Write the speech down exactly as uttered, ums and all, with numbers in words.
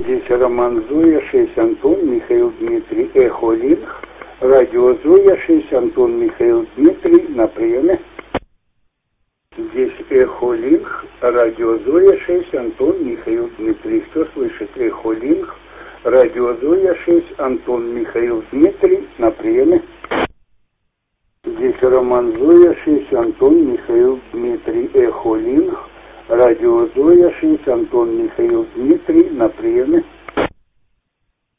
Здесь Роман Зоя, шесть Антон, Михаил Дмитрий, Эхо Линк. Радио Зоя, шесть Антон, Михаил Дмитрий, на приеме. Здесь Эхо Линк, Радио Зоя, шесть Антон, Михаил Дмитрий. Кто слышит? Эхо Линк, Радио Зоя, шесть Антон, Михаил Дмитрий, на приеме. Здесь Роман Зоя, шесть Антон, Михаил Дмитрий, Эхо Линк, Радио Зоя, шесть Антон, Михаил Дмитрий, на приеме.